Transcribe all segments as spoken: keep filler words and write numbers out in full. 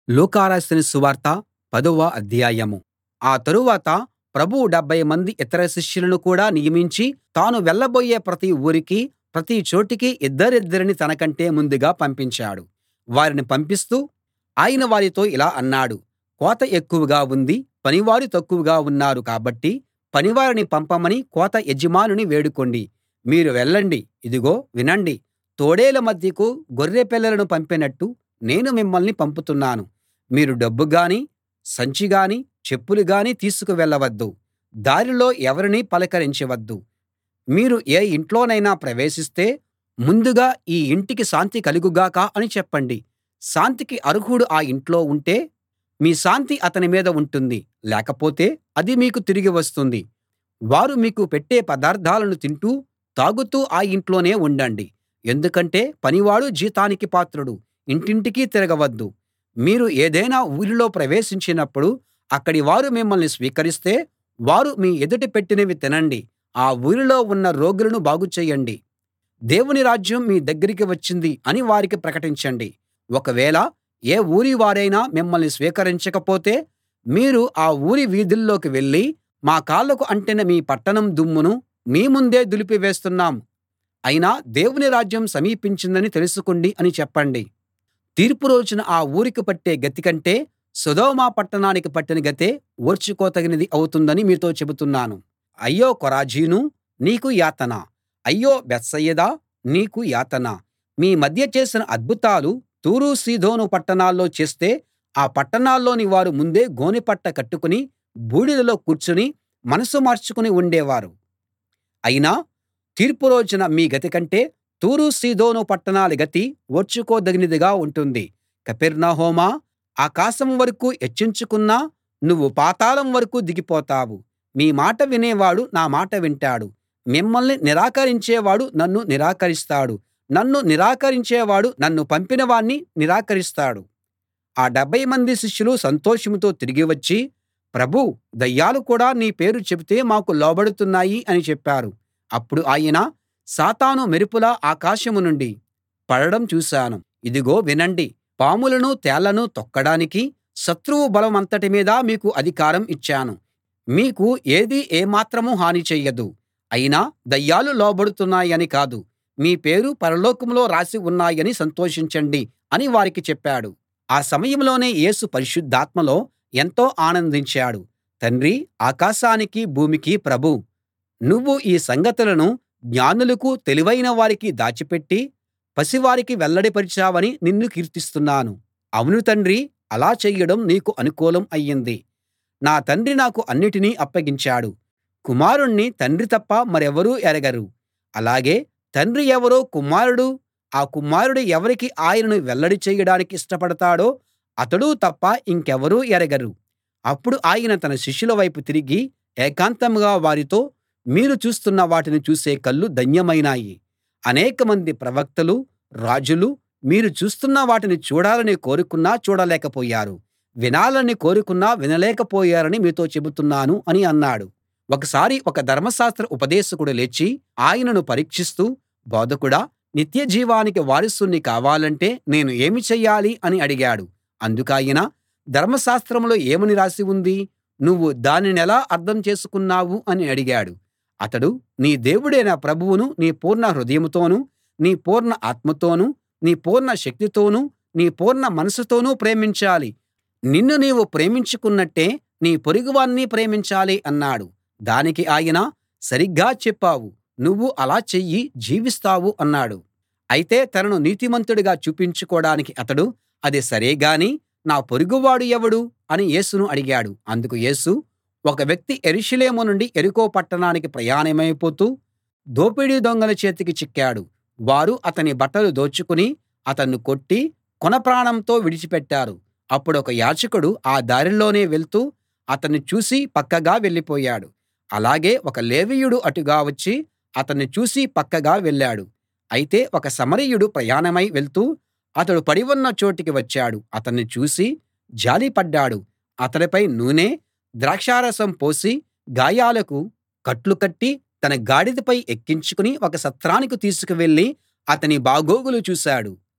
లూకా రాసిన సువార్త పదవ అధ్యాయం. ఆ తరువాత ప్రభువు డెబ్భై మంది ఇతర శిష్యులను కూడా నియమించి తాను వెళ్ళబోయే ప్రతి ఊరికీ ప్రతి చోటికీ ఇద్దరిద్దరిని తనకంటే ముందుగా పంపించాడు. వారిని పంపిస్తూ ఆయన వారితో ఇలా అన్నాడు: కోత ఎక్కువగా ఉంది, పనివారు తక్కువగా ఉన్నారు కాబట్టి పనివారిని పంపమని కోత యజమానిని వేడుకోండి. మీరు వెళ్ళండి. ఇదిగో వినండి, తోడేళ్ళ మధ్యకు గొర్రె పిల్లలను పంపినట్టు నేను మిమ్మల్ని పంపుతున్నాను. మీరు డబ్బు గానీ, సంచి గానీ, చెప్పులు గానీ తీసుకు వెళ్ళవద్దు. దారిలో ఎవరినీ పలకరించవద్దు. మీరు ఏ ఇంట్లోనైనా ప్రవేశిస్తే ముందుగా ఈ ఇంటికి శాంతి కలుగు గాక అని చెప్పండి. శాంతికి అర్హుడు ఆ ఇంట్లో ఉంటే మీ శాంతి అతని మీద ఉంటుంది, లేకపోతే అది మీకు తిరిగి వస్తుంది. వారు మీకు పెట్టే పదార్థాలను తింటూ తాగుతూ ఆ ఇంట్లోనే ఉండండి. ఎందుకంటే పనివాడు జీతానికి పాత్రుడు. ఇంటింటికీ తిరగవద్దు. మీరు ఏదైనా ఊరిలో ప్రవేశించినప్పుడు అక్కడి వారు మిమ్మల్ని స్వీకరిస్తే వారు మీ ఎదుట పెట్టినవి తినండి. ఆ ఊరిలో ఉన్న రోగులను బాగు చేయండి. దేవుని రాజ్యం మీ దగ్గరికి వచ్చింది అని వారికి ప్రకటించండి. ఒకవేళ ఏ ఊరి వారైనా మిమ్మల్ని స్వీకరించకపోతే మీరు ఆ ఊరి వీధుల్లోకి వెళ్ళి మా కాళ్ళకు అంటిన మీ పట్టణం దుమ్మును మీ ముందే దులిపివేస్తున్నాం. అయినా దేవుని రాజ్యం సమీపించిందని తెలుసుకోండి అని చెప్పండి. తీర్పు రోజున ఆ ఊరికి పట్టే గతి కంటే సొదొమ పట్టణానికి పట్టిన గతే ఓర్చుకోతగినది అవుతుందని మీతో చెబుతున్నాను. అయ్యో కొరాజీనూ, నీకు యాతన. అయ్యో బేత్సయిదా, నీకు యాతన. మీ మధ్య చేసిన అద్భుతాలు తూరు సీదోను పట్టణాల్లో చేస్తే ఆ పట్టణాల్లోని వారు ముందే గోనెపట్ట కట్టుకుని బూడిదలో కూర్చుని మనసు మార్చుకుని ఉండేవారు. అయినా తీర్పు రోజున మీ గతి కంటే తూరు సీదోను పట్టణాల గతి ఓర్చుకోదగినదిగా ఉంటుంది. కపెర్నహూమా, ఆకాశం వరకూ హెచ్చించుకున్నా నువ్వు పాతాళం వరకూ దిగిపోతావు. మీ మాట వినేవాడు నా మాట వింటాడు. మిమ్మల్ని నిరాకరించేవాడు నన్ను నిరాకరిస్తాడు. నన్ను నిరాకరించేవాడు నన్ను పంపిన వాణ్ణి నిరాకరిస్తాడు. ఆ డెబ్భై మంది శిష్యులు సంతోషంతో తిరిగి వచ్చి, ప్రభూ, దయ్యాలు కూడా నీ పేరు చెబితే మాకు లోబడుతున్నాయి అని చెప్పారు. అప్పుడు ఆయన, సాతాను మెరుపులా ఆకాశం నుండి పడడం చూశాను. ఇదిగో వినండి, పాములనూ తేళ్లనూ తొక్కడానికి శత్రువు బలమంతటి మీదా మీకు అధికారం ఇచ్చాను. మీకు ఏదీ ఏమాత్రం హాని చెయ్యదు. అయినా దయ్యాలు లోబడుతున్నాయని కాదు, మీ పేరు పరలోకంలో రాసి ఉన్నాయని సంతోషించండి అని వారికి చెప్పాడు. ఆ సమయంలోనే యేసు పరిశుద్ధాత్మలో ఎంతో ఆనందించాడు. తండ్రీ, ఆకాశానికీ భూమికీ ప్రభూ, నువ్వు ఈ సంగతులను జ్ఞానులకు తెలివైన వారికి దాచిపెట్టి పసివారికి వెల్లడిపరిచావని నిన్ను కీర్తిస్తున్నాను. అవును తండ్రీ, అలా చెయ్యడం నీకు అనుకూలం అయ్యింది. నా తండ్రి నాకు అన్నిటినీ అప్పగించాడు. కుమారుణ్ణి తండ్రి తప్ప మరెవరూ ఎరగరు. అలాగే తండ్రి ఎవరో కుమారుడు, ఆ కుమారుడు ఎవరికి ఆయనను వెల్లడి చేయడానికి ఇష్టపడతాడో అతడూ తప్ప ఇంకెవరూ ఎరగరు. అప్పుడు ఆయన తన శిష్యుల వైపు తిరిగి ఏకాంతంగా వారితో, మీరు చూస్తున్న వాటిని చూసే కళ్ళు ధన్యమైనాయి. అనేకమంది ప్రవక్తలు, రాజులు మీరు చూస్తున్న వాటిని చూడాలని కోరుకున్నా చూడలేకపోయారు, వినాలని కోరుకున్నా వినలేకపోయారని మీతో చెబుతున్నాను అని అన్నాడు. ఒకసారి ఒక ధర్మశాస్త్ర ఉపదేశకుడు లేచి ఆయనను పరీక్షిస్తూ, బోధకుడా, నిత్యజీవానికి వారసుణ్ణి కావాలంటే నేను ఏమి చెయ్యాలి అని అడిగాడు. అందుకాయన, ధర్మశాస్త్రంలో ఏమని రాసి ఉంది? నువ్వు దానినెలా అర్థం చేసుకున్నావు అని అడిగాడు. అతడు, నీ దేవుడైన ప్రభువును నీ పూర్ణ హృదయంతోనూ, నీ పూర్ణ ఆత్మతోనూ, నీ పూర్ణ శక్తితోనూ, నీ పూర్ణ మనసుతోనూ ప్రేమించాలి. నిన్ను నీవు ప్రేమించుకున్నట్టే నీ పొరుగువాణ్ణి ప్రేమించాలి అన్నాడు. దానికి ఆయన, సరిగ్గా చెప్పావు, నువ్వు అలా చెయ్యి, జీవిస్తావు అన్నాడు. అయితే తనను నీతిమంతుడిగా చూపించుకోడానికి అతడు, అది సరే గాని నా పొరుగువాడు ఎవడు అని యేసును అడిగాడు. అందుకు యేసు, ఒక వ్యక్తి యెరూషలేము నుండి యెరికో పట్టణానికి ప్రయాణమైపోతూ దోపిడీ దొంగల చేతికి చిక్కాడు. వారు అతని బట్టలు దోచుకుని అతన్ని కొట్టి కొనప్రాణంతో విడిచిపెట్టారు. అప్పుడొక యాజకుడు ఆ దారిలోనే వెళ్తూ అతన్ని చూసి పక్కగా వెళ్ళిపోయాడు. అలాగే ఒక లేవీయుడు అటుగా వచ్చి అతన్ని చూసి పక్కగా వెళ్ళాడు. అయితే ఒక సమరయుడు ప్రయాణమై వెళ్తూ అతడు పడి ఉన్న చోటికి వచ్చాడు. అతన్ని చూసి జాలిపడ్డాడు. అతడిపై నూనె, ద్రాక్షారసం పోసి గాయాలకు కట్లు కట్టి తన గాడిదపై ఎక్కించుకుని ఒక సత్రానికి తీసుకువెళ్ళి అతని బాగోగులు చూశాడు.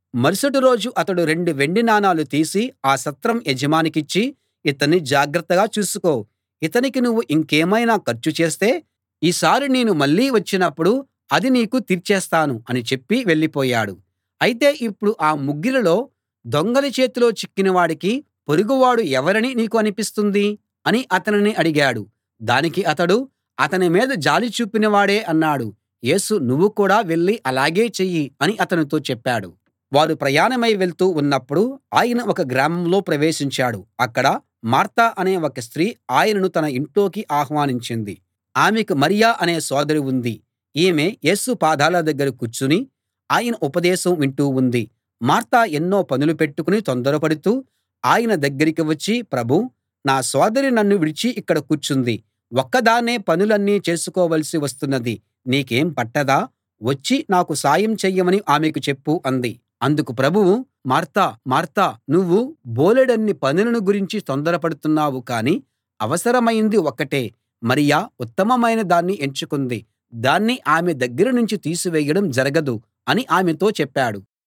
మరుసటి రోజు అతడు రెండు వెండి నాణాలు తీసి ఆ సత్రం యజమానికిచ్చి, ఇతన్ని జాగ్రత్తగా చూసుకో. ఇతనికి నువ్వు ఇంకేమైనా ఖర్చు చేస్తే ఈసారి నేను మళ్ళీ వచ్చినప్పుడు అది నీకు తీర్చేస్తాను అని చెప్పి వెళ్ళిపోయాడు. అయితే ఇప్పుడు ఆ ముగ్గురిలో దొంగల చేతిలో చిక్కిన వాడికి పొరుగువాడు ఎవరని నీకు అనిపిస్తుంది అని అతనిని అడిగాడు. దానికి అతడు, అతని మీద జాలి చూపిన వాడే అన్నాడు. యేసు, నువ్వు కూడా వెళ్ళి అలాగే చెయ్యి అని అతనితో చెప్పాడు. వారు ప్రయాణమై వెళ్తూ ఉన్నప్పుడు ఆయన ఒక గ్రామంలో ప్రవేశించాడు. అక్కడ మార్త అనే ఒక స్త్రీ ఆయనను తన ఇంట్లోకి ఆహ్వానించింది. ఆమెకు మరియ అనే సోదరి ఉంది. ఈమె యేసు పాదాల దగ్గర కూర్చుని ఆయన ఉపదేశం వింటూ ఉంది. మార్త ఎన్నో పనులు పెట్టుకుని తొందరపడుతూ ఆయన దగ్గరికి వచ్చి, ప్రభూ, నా సోదరి నన్ను విడిచి ఇక్కడ కూర్చుంది. ఒక్కదాన్నే పనులన్నీ చేసుకోవలసి వస్తున్నది. నీకేం పట్టదా? వచ్చి నాకు సాయం చెయ్యమని ఆమెకు చెప్పు అంది. అందుకు ప్రభువు, మార్తా, మార్తా, నువ్వు బోలెడన్ని పనులను గురించి తొందరపడుతున్నావు కానీ అవసరమైంది ఒక్కటే. మరియ ఉత్తమమైన దాన్ని ఎంచుకుంది. దాన్ని ఆమె దగ్గర నుంచి తీసివేయడం జరగదు అని ఆమెతో చెప్పాడు.